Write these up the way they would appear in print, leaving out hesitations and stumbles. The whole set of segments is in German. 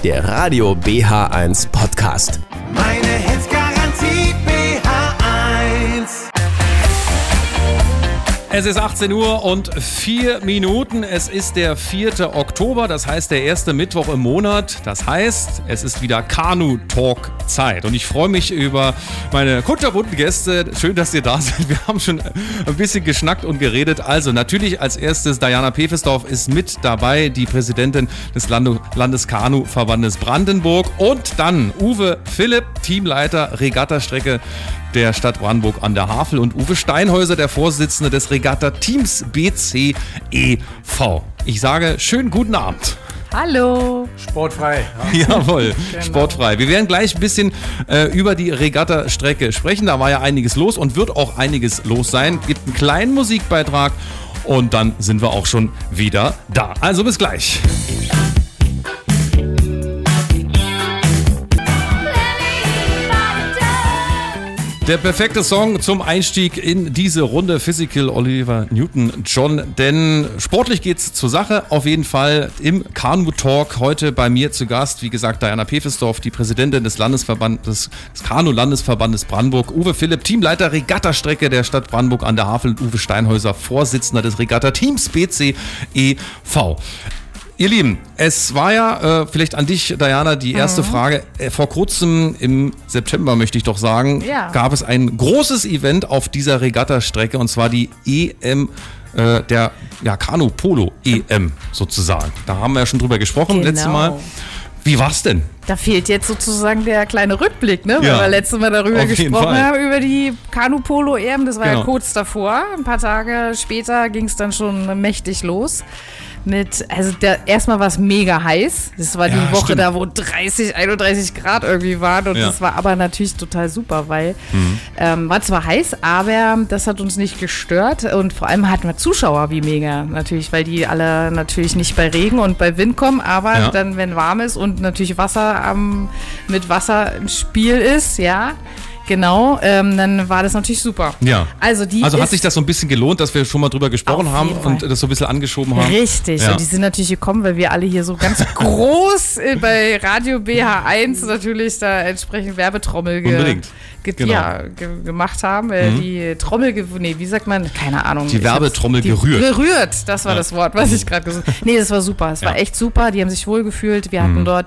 der Radio BH1 Podcast. Meine Hits-Garantie BH1. Es ist 18 Uhr und 4 Minuten. Es ist der 4. Oktober, das heißt der erste Mittwoch im Monat. Das heißt, es ist wieder Kanu-Talk-Zeit. Und ich freue mich über meine kunterbunten Gäste. Schön, dass ihr da seid. Wir haben schon ein bisschen geschnackt und geredet. Also natürlich als erstes Diana Pefesdorf ist mit dabei, die Präsidentin des Landeskanu-Verbandes Brandenburg. Und dann Uwe Philipp, Teamleiter Regattastrecke der Stadt Brandenburg an der Havel, und Uwe Steinhäuser, der Vorsitzende des Regatta-Teams BC e.V. Ich sage schönen guten Abend. Hallo. Sportfrei. Ja. Jawohl, genau. Sportfrei. Wir werden gleich ein bisschen über die Regattastrecke sprechen. Da war ja einiges los und wird auch einiges los sein. Gibt einen kleinen Musikbeitrag und dann sind wir auch schon wieder da. Also bis gleich. Der perfekte Song zum Einstieg in diese Runde, Physical Olivia Newton-John, denn sportlich geht's zur Sache, auf jeden Fall im Kanu-Talk. Heute bei mir zu Gast, wie gesagt, Diana Pefesdorf, die Präsidentin des Landesverbandes, des Kanu-Landesverbandes Brandenburg, Uwe Philipp, Teamleiter Regattastrecke der Stadt Brandenburg an der Havel, und Uwe Steinhäuser, Vorsitzender des Regatta-Teams BC e.V. Ihr Lieben, es war ja, vielleicht an dich, Diana, die erste Frage. Vor kurzem, im September möchte ich doch sagen, gab es ein großes Event auf dieser Regattastrecke, und zwar die EM, der Kanu-Polo-EM sozusagen. Da haben wir ja schon drüber gesprochen, letztes Mal. Wie war's denn? Da fehlt jetzt sozusagen der kleine Rückblick, ne? Ja, weil wir letztes Mal darüber gesprochen haben, über die Kanu-Polo-EM. Das war ja kurz davor. Ein paar Tage später ging es dann schon mächtig los. Erstmal war es mega heiß. Das war die Woche da, wo 30, 31 Grad irgendwie waren. Und das war aber natürlich total super, weil war zwar heiß, aber das hat uns nicht gestört. Und vor allem hatten wir Zuschauer wie mega natürlich, weil die alle natürlich nicht bei Regen und bei Wind kommen, aber dann, wenn warm ist und natürlich mit Wasser im Spiel ist, genau, dann war das natürlich super. Ja. Also hat sich das so ein bisschen gelohnt, dass wir schon mal drüber gesprochen haben und das so ein bisschen angeschoben haben? Richtig. Ja. Und die sind natürlich gekommen, weil wir alle hier so ganz groß bei Radio BH1 natürlich da entsprechend Werbetrommel gemacht haben. Die Trommel, wie sagt man? Keine Ahnung. Die Werbetrommel gerührt. Gerührt, das war das Wort, was ich gerade gesagt habe. Nee, das war super. Es war echt super. Die haben sich wohlgefühlt. Wir hatten dort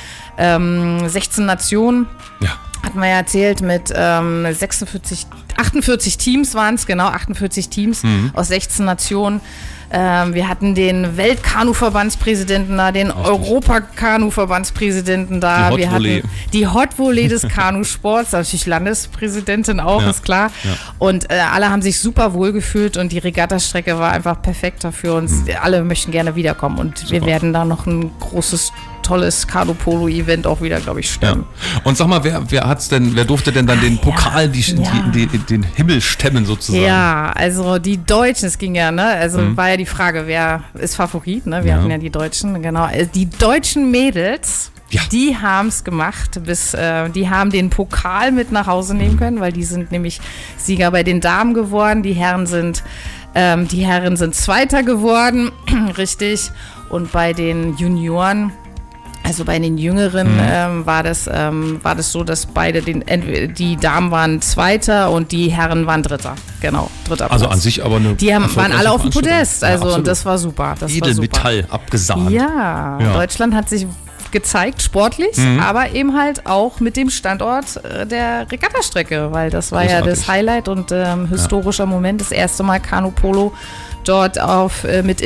16 Nationen. Ja. Hatten wir ja erzählt, mit 48 Teams waren es, genau, 48 Teams aus 16 Nationen. Wir hatten den Weltkanu-Verbandspräsidenten da, den Europa-Kanu-Verbandspräsidenten da. Wir hatten die Hot Volley des Kanusports, natürlich Landespräsidentin auch, ist klar. Ja. Und alle haben sich super wohl gefühlt, und die Regattastrecke war einfach perfekt dafür. Und alle möchten gerne wiederkommen. Und wir werden da noch ein großes, tolles Kanu-Polo-Event auch wieder, glaube ich, stemmen. Ja. Und sag mal, wer durfte denn dann den Pokal, den Himmel stemmen sozusagen? Ja, also die Deutschen, es ging ja, ne? Also war ja die Frage, wer ist Favorit, ne? Wir hatten ja die Deutschen, genau. Die deutschen Mädels, die haben es gemacht, die haben den Pokal mit nach Hause nehmen können, weil die sind nämlich Sieger bei den Damen geworden. Die Herren sind Zweiter geworden, richtig. Und bei den Junioren, also bei den Jüngeren, war das so, dass beide die Damen waren Zweiter und die Herren waren Dritter. Genau, Dritter Platz. Also an sich aber eine. Die waren alle auf dem Podest, und das war super. Edelmetall abgesahnt. Ja, Deutschland hat sich gezeigt, sportlich, aber eben halt auch mit dem Standort der Regattastrecke, weil das war ja das Highlight und historischer Moment, das erste Mal Kanu-Polo dort auf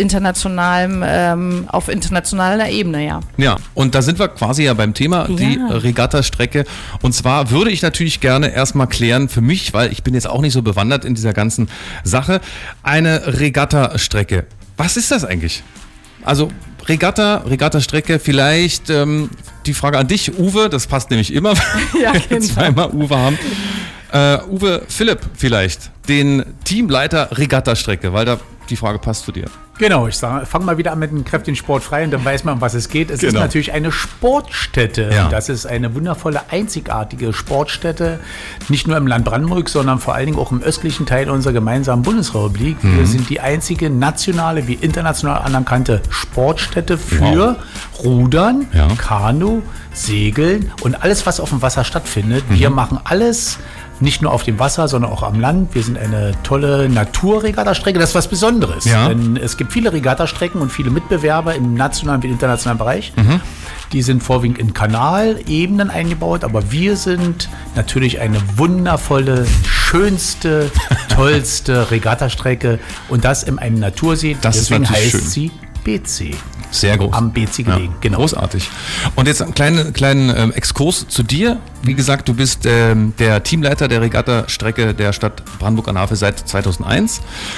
internationaler Ebene, Ja, und da sind wir quasi beim Thema, die Regattastrecke. Und zwar würde ich natürlich gerne erstmal klären für mich, weil ich bin jetzt auch nicht so bewandert in dieser ganzen Sache, eine Regattastrecke. Was ist das eigentlich? Also Regattastrecke, vielleicht die Frage an dich, Uwe, das passt nämlich immer, wenn wir zweimal Uwe haben. Uwe Philipp vielleicht, den Teamleiter Regattastrecke, weil da die Frage passt zu dir. Genau, ich fange mal wieder an mit dem kräftigen Sport frei und dann weiß man, um was es geht. Es ist natürlich eine Sportstätte. Ja. Das ist eine wundervolle, einzigartige Sportstätte. Nicht nur im Land Brandenburg, sondern vor allen Dingen auch im östlichen Teil unserer gemeinsamen Bundesrepublik. Wir sind die einzige nationale wie international anerkannte Sportstätte für Rudern, Kanu, Segeln und alles, was auf dem Wasser stattfindet. Wir machen alles. Nicht nur auf dem Wasser, sondern auch am Land. Wir sind eine tolle Naturregattastrecke. Das ist was Besonderes. Ja. Denn es gibt viele Regattastrecken und viele Mitbewerber im nationalen wie internationalen Bereich. Die sind vorwiegend in Kanalebenen eingebaut. Aber wir sind natürlich eine wundervolle, schönste, tollste Regattastrecke. Und das in einem Natursee. Das Deswegen ist natürlich heißt schön. sie BC. Sehr groß. Am BC gelegen, genau. Großartig. Und jetzt einen kleinen Exkurs zu dir. Wie gesagt, du bist der Teamleiter der Regattastrecke der Stadt Brandenburg an der Havel seit 2001.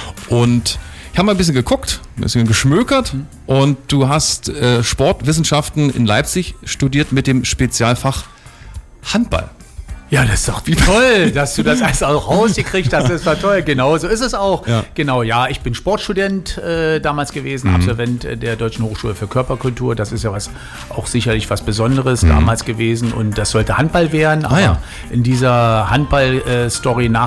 Und ich habe mal ein bisschen geguckt, ein bisschen geschmökert. Und du hast Sportwissenschaften in Leipzig studiert mit dem Spezialfach Handball. Ja, das ist doch toll, dass du das alles auch rausgekriegt hast. Das war toll. Genau, so ist es auch. Ja. Genau, ja, ich bin Sportstudent damals gewesen, Absolvent der Deutschen Hochschule für Körperkultur. Das ist ja auch sicherlich was Besonderes damals gewesen. Und das sollte Handball werden. Aber in dieser Handball-Story nach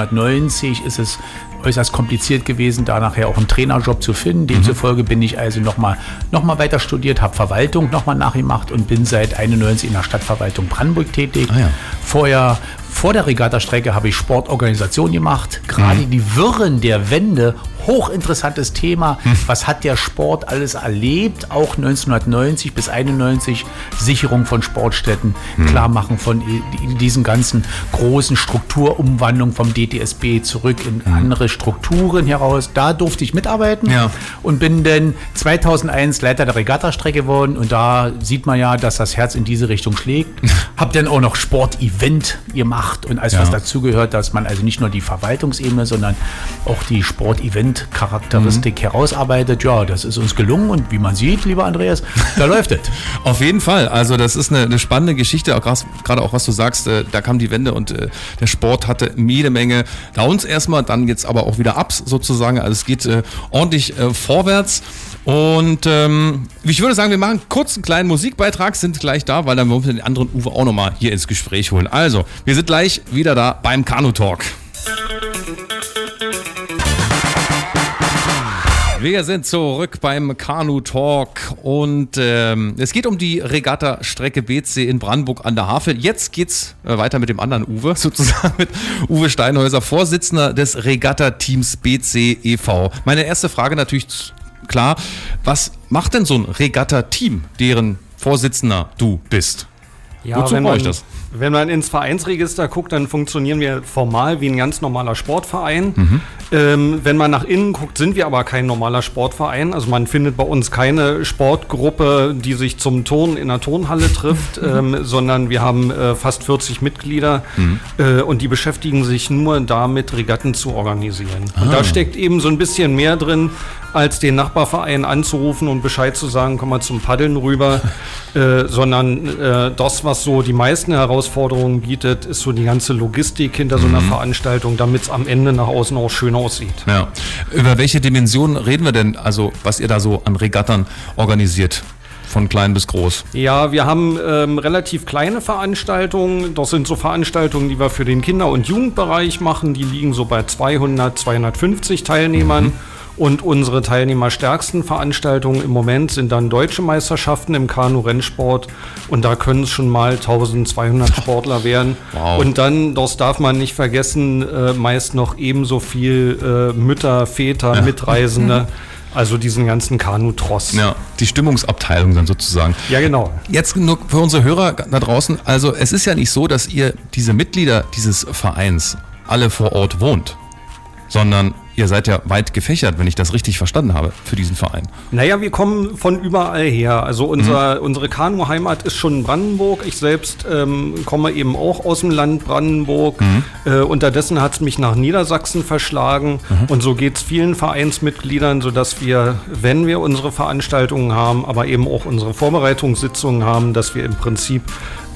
1990 ist es äußerst kompliziert gewesen, da nachher auch einen Trainerjob zu finden. Demzufolge bin ich also noch mal weiter studiert, habe Verwaltung nochmal nachgemacht und bin seit 91 in der Stadtverwaltung Brandenburg tätig. Vorher, vor der Regattastrecke, habe ich Sportorganisation gemacht. Gerade die Wirren der Wende, hochinteressantes Thema. Was hat der Sport alles erlebt? Auch 1990 bis 91 Sicherung von Sportstätten, Klarmachen von diesen ganzen großen Strukturumwandlungen vom DTSB zurück in andere Strukturen heraus. Da durfte ich mitarbeiten und bin dann 2001 Leiter der Regattastrecke geworden. Und da sieht man ja, dass das Herz in diese Richtung schlägt. Hab dann auch noch Sportevent gemacht und alles, was dazugehört, dass man also nicht nur die Verwaltungsebene, sondern auch die Sportevent-Charakteristik herausarbeitet. Ja, das ist uns gelungen und wie man sieht, lieber Andreas, da läuft es. Auf jeden Fall. Also das ist eine spannende Geschichte, auch gerade auch was du sagst, da kam die Wende und der Sport hatte jede Menge Downs erstmal, dann jetzt aber auch wieder Ups sozusagen. Also es geht ordentlich vorwärts. Und ich würde sagen, wir machen kurz einen kleinen Musikbeitrag, sind gleich da, weil dann wollen wir den anderen Uwe auch nochmal hier ins Gespräch holen. Also, wir sind gleich wieder da beim Kanu-Talk. Wir sind zurück beim Kanu-Talk und es geht um die Regattastrecke BC in Brandenburg an der Havel. Jetzt geht's weiter mit dem anderen Uwe, sozusagen mit Uwe Steinhäuser, Vorsitzender des Regatta-Teams BC e.V. Meine erste Frage natürlich klar, was macht denn so ein Regatta-Team, deren Vorsitzender du bist? Ja, Wozu brauche ich das? Wenn man ins Vereinsregister guckt, dann funktionieren wir formal wie ein ganz normaler Sportverein. Wenn man nach innen guckt, sind wir aber kein normaler Sportverein. Also man findet bei uns keine Sportgruppe, die sich zum Turnen in einer Turnhalle trifft, sondern wir haben fast 40 Mitglieder und die beschäftigen sich nur damit, Regatten zu organisieren. Und da steckt eben so ein bisschen mehr drin, als den Nachbarverein anzurufen und Bescheid zu sagen, komm mal zum Paddeln rüber, sondern das, was so die meisten Herausforderungen bietet, ist so die ganze Logistik hinter so einer Veranstaltung, damit es am Ende nach außen auch schön aussieht. Ja. Über welche Dimensionen reden wir denn, also was ihr da so an Regattern organisiert? Von klein bis groß. Ja, wir haben relativ kleine Veranstaltungen. Das sind so Veranstaltungen, die wir für den Kinder- und Jugendbereich machen. Die liegen so bei 200, 250 Teilnehmern. Und unsere teilnehmerstärksten Veranstaltungen im Moment sind dann deutsche Meisterschaften im Kanu-Rennsport. Und da können es schon mal 1200 Sportler werden. Wow. Und dann, das darf man nicht vergessen, meist noch ebenso viel Mütter, Väter, Mitreisende. Also diesen ganzen Kanu-Tross. Ja, die Stimmungsabteilung dann sozusagen. Ja, genau. Jetzt nur für unsere Hörer da draußen. Also es ist ja nicht so, dass ihr diese Mitglieder dieses Vereins alle vor Ort wohnt, sondern ihr seid ja weit gefächert, wenn ich das richtig verstanden habe, für diesen Verein. Naja, wir kommen von überall her. Also unsere Kanu-Heimat ist schon Brandenburg. Ich selbst komme eben auch aus dem Land Brandenburg. Unterdessen hat es mich nach Niedersachsen verschlagen. Und so geht es vielen Vereinsmitgliedern, sodass wir, wenn wir unsere Veranstaltungen haben, aber eben auch unsere Vorbereitungssitzungen haben, dass wir im Prinzip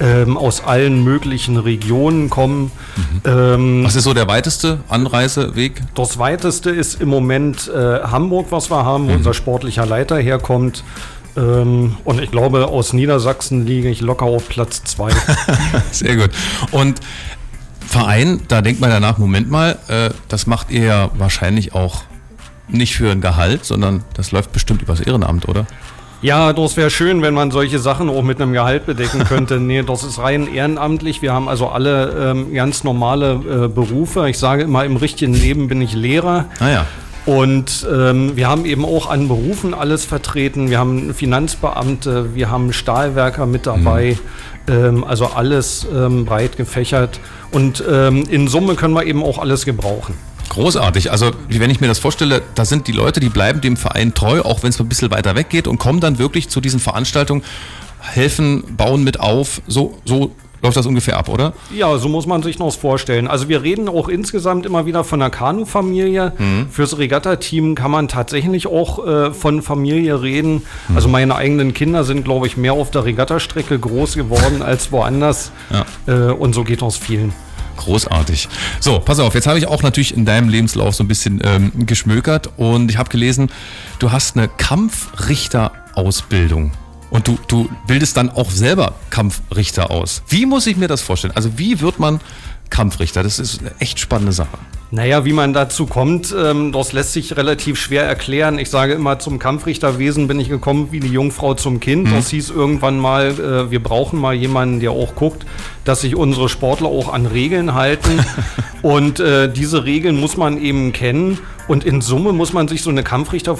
aus allen möglichen Regionen kommen. Was ist so der weiteste Anreiseweg? Das weiteste ist im Moment Hamburg, was wir haben, wo unser sportlicher Leiter herkommt. Und ich glaube, aus Niedersachsen liege ich locker auf Platz 2. Sehr gut. Und Verein, da denkt man danach, Moment mal, das macht ihr ja wahrscheinlich auch nicht für ein Gehalt, sondern das läuft bestimmt übers Ehrenamt, oder? Ja, das wäre schön, wenn man solche Sachen auch mit einem Gehalt bedecken könnte. Nee, das ist rein ehrenamtlich. Wir haben also alle ganz normale Berufe. Ich sage immer, im richtigen Leben bin ich Lehrer. Ah ja. Und wir haben eben auch an Berufen alles vertreten. Wir haben Finanzbeamte, wir haben Stahlwerker mit dabei. Also alles breit gefächert. Und in Summe können wir eben auch alles gebrauchen. Großartig. Also wenn ich mir das vorstelle, da sind die Leute, die bleiben dem Verein treu, auch wenn es ein bisschen weiter weg geht und kommen dann wirklich zu diesen Veranstaltungen, helfen, bauen mit auf. So läuft das ungefähr ab, oder? Ja, so muss man sich noch vorstellen. Also wir reden auch insgesamt immer wieder von einer Kanu-Familie. Fürs Regatta-Team kann man tatsächlich auch von Familie reden. Also meine eigenen Kinder sind, glaube ich, mehr auf der Regattastrecke groß geworden als woanders. Ja. Und so geht es vielen. Großartig. So, pass auf, jetzt habe ich auch natürlich in deinem Lebenslauf so ein bisschen geschmökert und ich habe gelesen, du hast eine Kampfrichter-Ausbildung. Und du bildest dann auch selber Kampfrichter aus. Wie muss ich mir das vorstellen? Also wie wird man Kampfrichter? Das ist eine echt spannende Sache. Naja, wie man dazu kommt, das lässt sich relativ schwer erklären. Ich sage immer, zum Kampfrichterwesen bin ich gekommen wie die Jungfrau zum Kind. Das hieß irgendwann mal, wir brauchen mal jemanden, der auch guckt, dass sich unsere Sportler auch an Regeln halten. Und diese Regeln muss man eben kennen. Und in Summe muss man sich so eine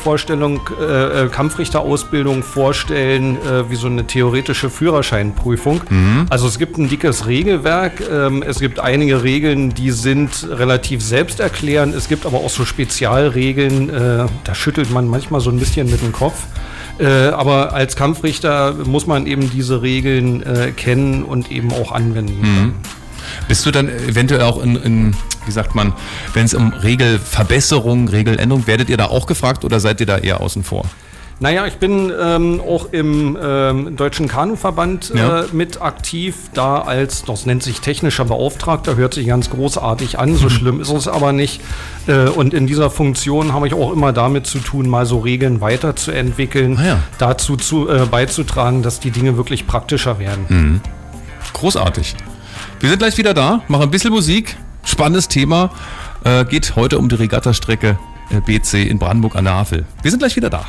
Kampfrichterausbildung vorstellen, wie so eine theoretische Führerscheinprüfung. Also es gibt ein dickes Regelwerk. Es gibt einige Regeln, die sind relativ selbsterklärend. Es gibt aber auch so Spezialregeln, da schüttelt man manchmal so ein bisschen mit dem Kopf. Aber als Kampfrichter muss man eben diese Regeln kennen und eben auch anwenden können. Bist du dann eventuell auch in wie sagt man, wenn es um Regelverbesserung, Regeländerung, werdet ihr da auch gefragt oder seid ihr da eher außen vor? Naja, ich bin auch im Deutschen Kanuverband mit aktiv, da als, das nennt sich technischer Beauftragter, hört sich ganz großartig an, so schlimm ist es aber nicht. Und in dieser Funktion habe ich auch immer damit zu tun, mal so Regeln weiterzuentwickeln, dazu beizutragen, dass die Dinge wirklich praktischer werden. Großartig. Wir sind gleich wieder da, machen ein bisschen Musik, spannendes Thema, geht heute um die Regattastrecke BC in Brandenburg an der Havel. Wir sind gleich wieder da.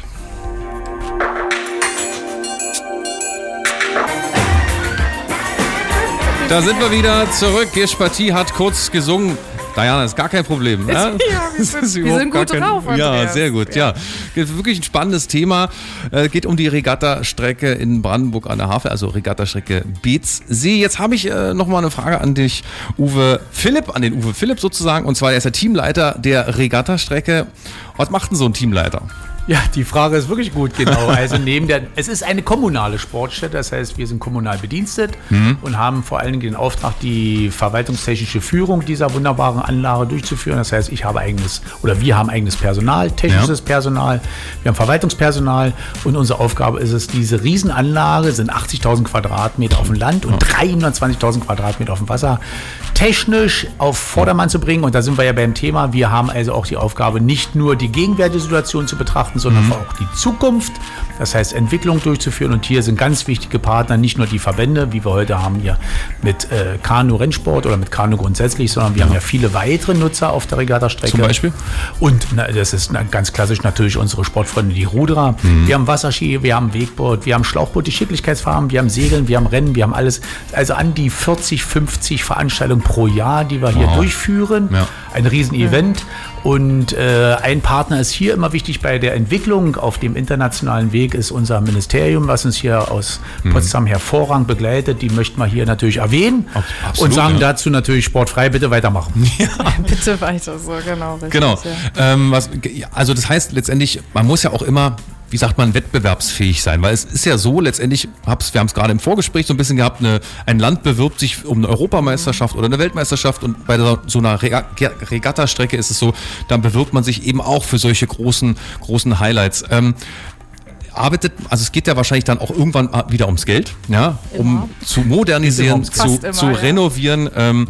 Da sind wir wieder zurück. Gespartie hat kurz gesungen. Diana, ist gar kein Problem. Ja, wir sind gut drauf, Andreas. Ja, sehr gut. Ja. Wirklich ein spannendes Thema. Geht um die Regattastrecke in Brandenburg an der Havel, also Regattastrecke Beetzsee. Jetzt habe ich noch mal eine Frage an dich, Uwe Philipp sozusagen. Und zwar, er ist der Teamleiter der Regattastrecke. Was macht denn so ein Teamleiter? Ja, die Frage ist wirklich gut, genau. Also es ist eine kommunale Sportstätte, das heißt, wir sind kommunal bedienstet und haben vor allen Dingen den Auftrag, die verwaltungstechnische Führung dieser wunderbaren Anlage durchzuführen. Das heißt, wir haben eigenes Personal, technisches Personal, wir haben Verwaltungspersonal und unsere Aufgabe ist es, diese Riesenanlage, sind 80.000 Quadratmeter auf dem Land und 320.000 Quadratmeter auf dem Wasser, technisch auf Vordermann zu bringen. Und da sind wir ja beim Thema, wir haben also auch die Aufgabe, nicht nur die gegenwärtige Situation zu betrachten, sondern auch die Zukunft, das heißt Entwicklung durchzuführen. Und hier sind ganz wichtige Partner, nicht nur die Verbände, wie wir heute haben hier mit Kanu-Rennsport oder mit Kanu grundsätzlich, sondern wir haben ja viele weitere Nutzer auf der Regattastrecke. Zum Beispiel? Und das ist ganz klassisch natürlich unsere Sportfreunde, die Ruderer. Wir haben Wasserski, wir haben Wegboot, wir haben Schlauchboot, die Schicklichkeitsfarmen, wir haben Segeln, wir haben Rennen, wir haben alles. Also an die 40, 50 Veranstaltungen pro Jahr, die wir hier durchführen. Ja. Ein Riesenevent. Und ein Partner ist hier immer wichtig bei der Entwicklung auf dem internationalen Weg, ist unser Ministerium, was uns hier aus Potsdam hervorragend begleitet. Die möchten wir hier natürlich erwähnen. Absolut, und sagen dazu natürlich sportfrei, bitte weitermachen. Ja. Bitte weiter, so genau. Richtig, genau. Ja. Also das heißt letztendlich, man muss ja auch immer, wie sagt man, wettbewerbsfähig sein, weil es ist ja so, letztendlich, wir haben es gerade im Vorgespräch so ein bisschen gehabt, ein Land bewirbt sich um eine Europameisterschaft oder eine Weltmeisterschaft und bei so einer Regattastrecke ist es so, dann bewirbt man sich eben auch für solche großen Highlights. es geht ja wahrscheinlich dann auch irgendwann wieder ums Geld, ja, um zu modernisieren, zu renovieren.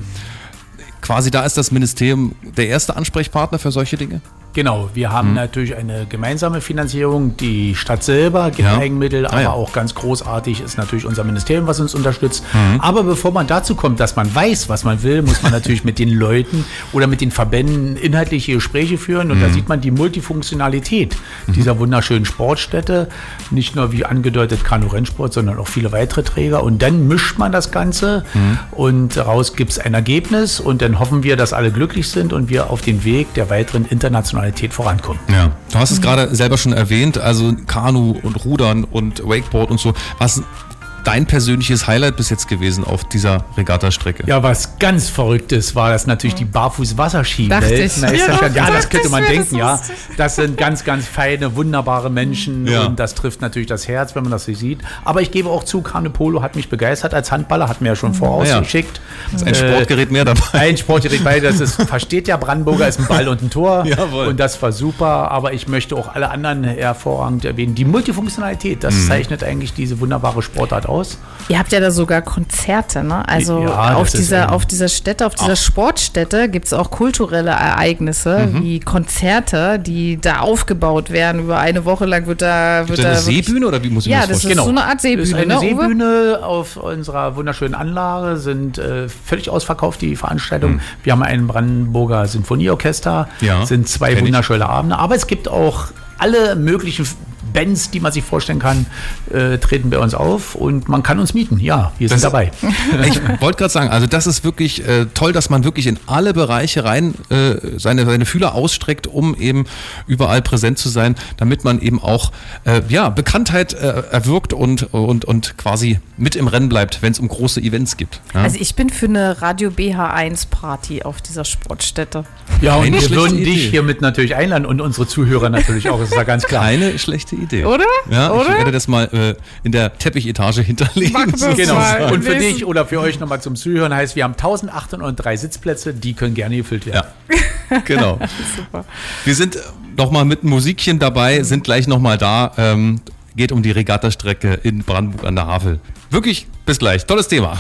Quasi da ist das Ministerium der erste Ansprechpartner für solche Dinge? Genau, wir haben natürlich eine gemeinsame Finanzierung. Die Stadt selber gibt Eigenmittel, aber auch ganz großartig ist natürlich unser Ministerium, was uns unterstützt. Aber bevor man dazu kommt, dass man weiß, was man will, muss man natürlich mit den Leuten oder mit den Verbänden inhaltliche Gespräche führen. Und da sieht man die Multifunktionalität dieser wunderschönen Sportstätte. Nicht nur wie angedeutet Kanu-Rennsport, sondern auch viele weitere Träger. Und dann mischt man das Ganze und daraus gibt es ein Ergebnis. Und dann hoffen wir, dass alle glücklich sind und wir auf dem Weg der weiteren internationalen vorankommen. Ja, du hast es gerade selber schon erwähnt, also Kanu und Rudern und Wakeboard und so. Was dein persönliches Highlight bis jetzt gewesen auf dieser Regattastrecke? Ja, was ganz Verrücktes war das natürlich die Barfuß-Wasserski-Welt. Ja, das könnte man denken, ja. Das sind ganz, ganz feine, wunderbare Menschen und das trifft natürlich das Herz, wenn man das so sieht. Aber ich gebe auch zu, Kanu-Polo hat mich begeistert als Handballer, hat mir ja schon vorausgeschickt. Ist ein Sportgerät mehr dabei. Ein Sportgerät bei, das ist, versteht der Brandenburger, ist ein Ball und ein Tor. Jawohl. Und das war super, aber ich möchte auch alle anderen hervorragend erwähnen. Die Multifunktionalität, das zeichnet eigentlich diese wunderbare Sportart aus. Ihr habt ja da sogar Konzerte, ne? Also auf dieser Stätte, auf dieser Sportstätte gibt es auch kulturelle Ereignisse, wie Konzerte, die da aufgebaut werden. Über eine Woche lang wird da... Ist das eine Seebühne oder wie muss ich das vorstellen? Ja, das ist so eine Art Seebühne. Das ist eine Seebühne auf unserer wunderschönen Anlage, sind völlig ausverkauft, die Veranstaltungen. Wir haben ein Brandenburger Sinfonieorchester, sind zwei wunderschöne Abende, aber es gibt auch alle möglichen Bands, die man sich vorstellen kann, treten bei uns auf und man kann uns mieten. Ja, wir sind dabei. Ich wollte gerade sagen, also das ist wirklich toll, dass man wirklich in alle Bereiche rein seine Fühler ausstreckt, um eben überall präsent zu sein, damit man eben auch Bekanntheit erwirkt und quasi mit im Rennen bleibt, wenn es um große Events gibt. Ja? Also ich bin für eine Radio BH1 Party auf dieser Sportstätte. Ja, und wir würden dich hiermit natürlich einladen und unsere Zuhörer natürlich auch, ist ja ganz klar. Keine schlechte Idee. Oder? Ja, oder? Ich werde das mal in der Teppichetage hinterlegen. Genau. Und für dich oder für euch nochmal zum Zuhören heißt, wir haben 1803 Sitzplätze, die können gerne gefüllt werden. Ja, genau. Super. Wir sind nochmal mit Musikchen dabei, sind gleich nochmal da. Geht um die Regattastrecke in Brandenburg an der Havel. Wirklich, bis gleich. Tolles Thema.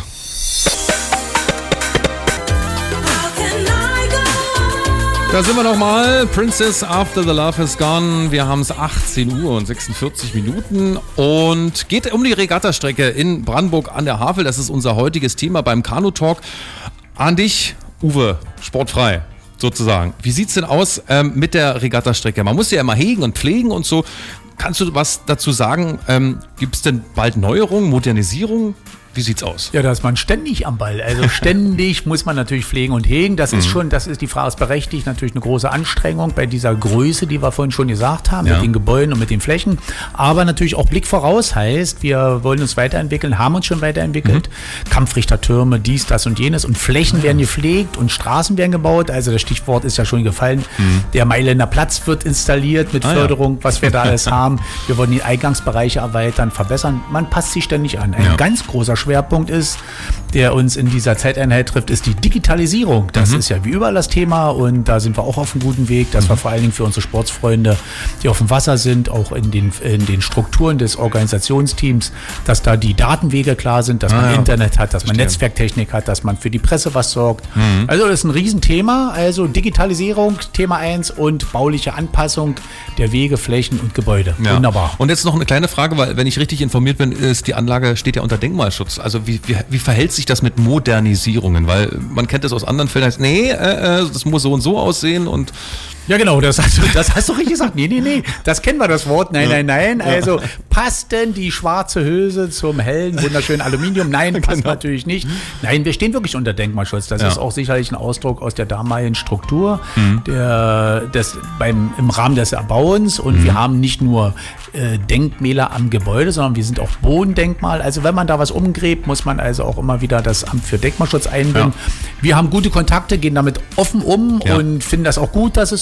Da sind wir nochmal. Princess After the Love Has Gone. Wir haben es 18 Uhr und 46 Minuten und geht um die Regattastrecke in Brandenburg an der Havel. Das ist unser heutiges Thema beim Kanu-Talk. An dich, Uwe, sportfrei sozusagen. Wie sieht es denn aus mit der Regattastrecke? Man muss sie ja immer hegen und pflegen und so. Kannst du was dazu sagen? Gibt es denn bald Neuerungen, Modernisierung? Wie sieht's aus? Ja, da ist man ständig am Ball. Also ständig muss man natürlich pflegen und hegen. Das ist die Frage ist berechtigt, natürlich eine große Anstrengung bei dieser Größe, die wir vorhin schon gesagt haben, mit den Gebäuden und mit den Flächen. Aber natürlich auch Blick voraus heißt, wir wollen uns weiterentwickeln, haben uns schon weiterentwickelt. Kampfrichtertürme, dies, das und jenes. Und Flächen werden gepflegt und Straßen werden gebaut. Also das Stichwort ist ja schon gefallen. Der Mailänder Platz wird installiert mit Förderung, was wir da alles haben. Wir wollen die Eingangsbereiche erweitern, verbessern. Man passt sich ständig an. Ein ganz großer Schwerpunkt ist, der uns in dieser Zeiteinheit trifft, ist die Digitalisierung. Das ist ja wie überall das Thema und da sind wir auch auf einem guten Weg, dass wir vor allen Dingen für unsere Sportsfreunde, die auf dem Wasser sind, auch in den Strukturen des Organisationsteams, dass da die Datenwege klar sind, dass man Internet hat, dass man Netzwerktechnik hat, dass man für die Presse was sorgt. Also das ist ein Riesenthema. Also Digitalisierung, Thema 1 und bauliche Anpassung der Wege, Flächen und Gebäude. Ja. Wunderbar. Und jetzt noch eine kleine Frage, weil wenn ich richtig informiert bin, ist die Anlage steht ja unter Denkmalschutz. Also wie verhält sich das mit Modernisierungen? Weil man kennt das aus anderen Fällen, heißt, das muss so und so aussehen und ja, genau, das hast du richtig gesagt. Nee, das kennen wir, das Wort. Nein. Also, passt denn die schwarze Hülse zum hellen, wunderschönen Aluminium? Nein, passt natürlich nicht. Nein, wir stehen wirklich unter Denkmalschutz. Das ist auch sicherlich ein Ausdruck aus der damaligen Struktur im Rahmen des Erbauens. Und wir haben nicht nur Denkmäler am Gebäude, sondern wir sind auch Bodendenkmal. Also, wenn man da was umgräbt, muss man also auch immer wieder das Amt für Denkmalschutz einbinden. Ja. Wir haben gute Kontakte, gehen damit offen um und finden das auch gut, dass es so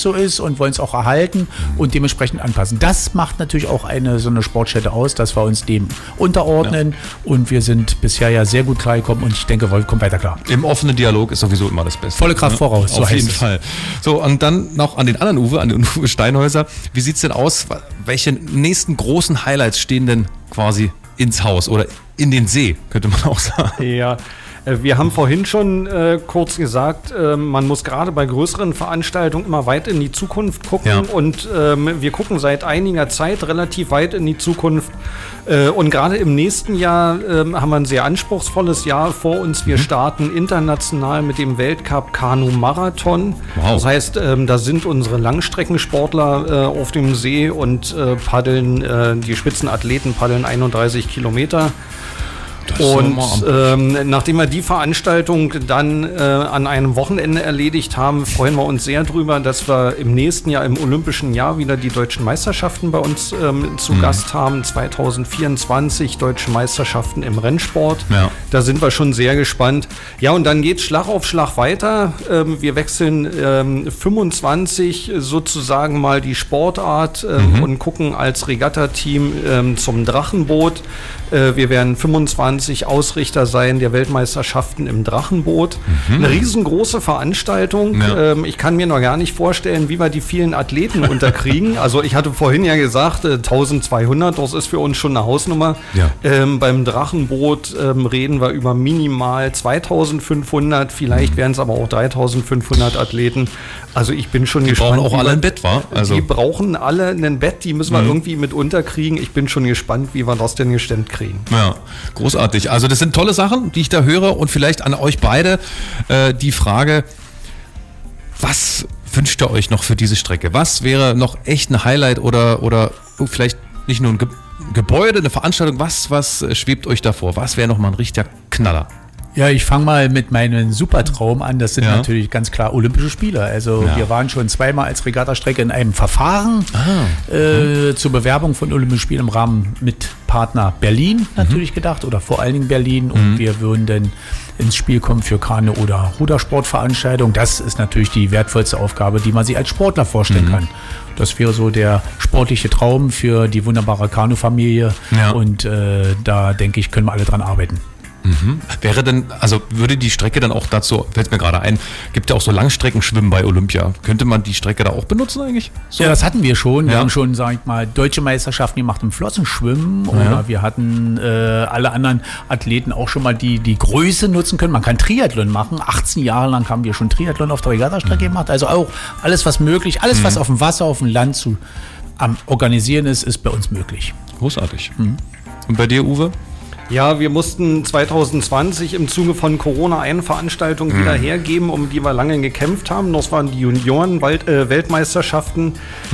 so ist und wollen es auch erhalten und dementsprechend anpassen. Das macht natürlich auch so eine Sportstätte aus, dass wir uns dem unterordnen und wir sind bisher ja sehr gut klargekommen und ich denke, wir kommen weiter klar. Im offenen Dialog ist sowieso immer das Beste. Volle Kraft voraus, so auf jeden Fall. So, und dann noch an den anderen Uwe, an den Uwe Steinhäuser. Wie sieht es denn aus? Welche nächsten großen Highlights stehen denn quasi ins Haus oder in den See, könnte man auch sagen? Ja. Wir haben vorhin schon kurz gesagt, man muss gerade bei größeren Veranstaltungen immer weit in die Zukunft gucken und wir gucken seit einiger Zeit relativ weit in die Zukunft und gerade im nächsten Jahr haben wir ein sehr anspruchsvolles Jahr vor uns. Wir starten international mit dem Weltcup Kanu-Marathon. Wow. Das heißt, da sind unsere Langstreckensportler auf dem See und paddeln, die Spitzenathleten paddeln 31 Kilometer. Und nachdem wir die Veranstaltung dann an einem Wochenende erledigt haben, freuen wir uns sehr drüber, dass wir im nächsten Jahr, im Olympischen Jahr, wieder die deutschen Meisterschaften bei uns zu Gast haben. 2024 deutsche Meisterschaften im Rennsport. Ja. Da sind wir schon sehr gespannt. Ja, und dann geht Schlag auf Schlag weiter. Wir wechseln 25 sozusagen mal die Sportart und gucken als Regatta-Team zum Drachenboot. Wir werden 25 Ausrichter sein der Weltmeisterschaften im Drachenboot. Eine riesengroße Veranstaltung. Ja. Ich kann mir noch gar nicht vorstellen, wie wir die vielen Athleten unterkriegen. Also ich hatte vorhin ja gesagt, 1200, das ist für uns schon eine Hausnummer. Ja. Beim Drachenboot reden wir über minimal 2500, vielleicht werden es aber auch 3500 Athleten. Also ich bin schon gespannt. Die brauchen auch alle ein Bett, wa? Also die brauchen alle ein Bett, die müssen wir irgendwie mit unterkriegen. Ich bin schon gespannt, wie wir das denn gestemmt kriegen. Ja, großartig. Also das sind tolle Sachen, die ich da höre und vielleicht an euch beide die Frage, was wünscht ihr euch noch für diese Strecke? Was wäre noch echt ein Highlight oder vielleicht nicht nur ein Gebäude, eine Veranstaltung, was schwebt euch davor? Was wäre noch mal ein richtiger Knaller? Ja, ich fange mal mit meinem Supertraum an. Das sind natürlich ganz klar Olympische Spiele. Also wir waren schon zweimal als Regattastrecke in einem Verfahren zur Bewerbung von Olympischen Spielen im Rahmen mit Partner Berlin natürlich gedacht oder vor allen Dingen Berlin. Und wir würden dann ins Spiel kommen für Kanu- oder Rudersportveranstaltungen. Das ist natürlich die wertvollste Aufgabe, die man sich als Sportler vorstellen kann. Das wäre so der sportliche Traum für die wunderbare Kanu-Familie. Ja. Und da denke ich, können wir alle dran arbeiten. Wäre denn, also würde die Strecke dann auch dazu, fällt mir gerade ein, gibt ja auch so Langstreckenschwimmen bei Olympia. Könnte man die Strecke da auch benutzen eigentlich? So? Ja, das hatten wir schon. Wir haben schon, sag ich mal, deutsche Meisterschaften gemacht im Flossenschwimmen oder wir hatten alle anderen Athleten auch schon mal die Größe nutzen können. Man kann Triathlon machen. 18 Jahre lang haben wir schon Triathlon auf der Regattastrecke gemacht. Also auch alles, was möglich, alles, was auf dem Wasser, auf dem Land am Organisieren ist bei uns möglich. Großartig. Und bei dir, Uwe? Ja, wir mussten 2020 im Zuge von Corona eine Veranstaltung wieder hergeben, um die wir lange gekämpft haben. Das waren die Junioren-Weltmeisterschaften.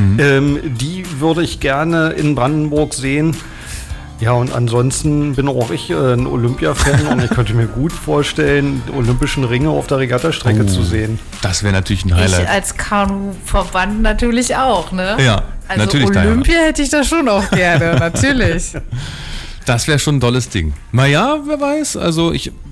Die würde ich gerne in Brandenburg sehen. Ja, und ansonsten bin auch ich ein Olympia-Fan und ich könnte mir gut vorstellen, die Olympischen Ringe auf der Regattastrecke zu sehen. Das wäre natürlich ein Highlight. Ich als Kanu-Verband natürlich auch, ne? Ja, also natürlich. Olympia hätte ich da schon auch gerne, natürlich. Das wäre schon ein tolles Ding. Naja, wer weiß. Also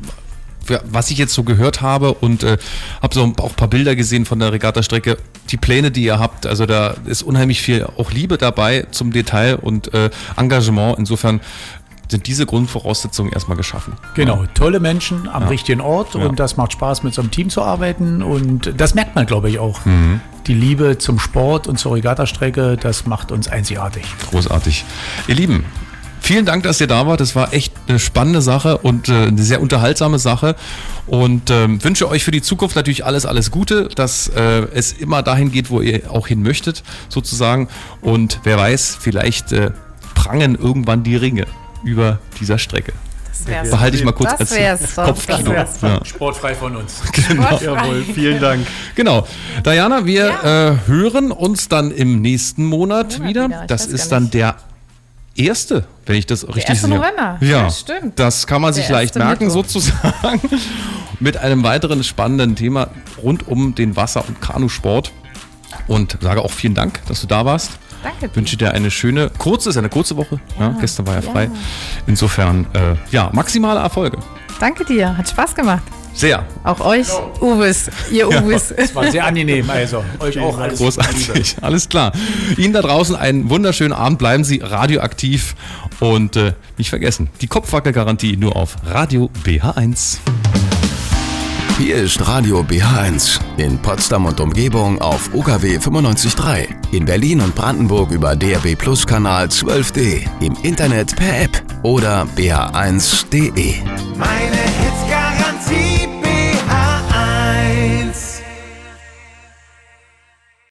was ich jetzt so gehört habe und habe so auch ein paar Bilder gesehen von der Regattastrecke, die Pläne, die ihr habt, also da ist unheimlich viel auch Liebe dabei zum Detail und Engagement. Insofern sind diese Grundvoraussetzungen erstmal geschaffen. Genau, tolle Menschen am richtigen Ort und das macht Spaß, mit so einem Team zu arbeiten und das merkt man, glaube ich, auch. Die Liebe zum Sport und zur Regattastrecke, das macht uns einzigartig. Großartig. Ihr Lieben, vielen Dank, dass ihr da wart. Das war echt eine spannende Sache und eine sehr unterhaltsame Sache. Und wünsche euch für die Zukunft natürlich alles Gute, dass es immer dahin geht, wo ihr auch hin möchtet, sozusagen. Und wer weiß, vielleicht prangen irgendwann die Ringe über dieser Strecke. Das behalte ich mal kurz als Kopfkino. Sportfrei von uns. Genau. Jawohl, vielen Dank. Genau. Diana, wir hören uns dann im nächsten Monat wieder. Das ist dann der erste, wenn ich das richtig sehe. November. Ja, stimmt. Das kann man sich leicht merken, sozusagen. Mit einem weiteren spannenden Thema rund um den Wasser- und Kanusport. Und sage auch vielen Dank, dass du da warst. Danke. Wünsche dir eine kurze Woche. Ja, gestern war ja frei. Insofern, maximale Erfolge. Danke dir, hat Spaß gemacht. Sehr. Auch euch, Uwes, ihr Uwes. Es war sehr angenehm, also euch auch alles großartig, alles klar. Ihnen da draußen einen wunderschönen Abend, bleiben Sie radioaktiv und nicht vergessen, die Kopfwackelgarantie nur auf Radio BH1. Hier ist Radio BH1 in Potsdam und Umgebung auf UKW 95.3, in Berlin und Brandenburg über DAB+ Kanal 12D, im Internet per App oder bh1.de. Meine Hits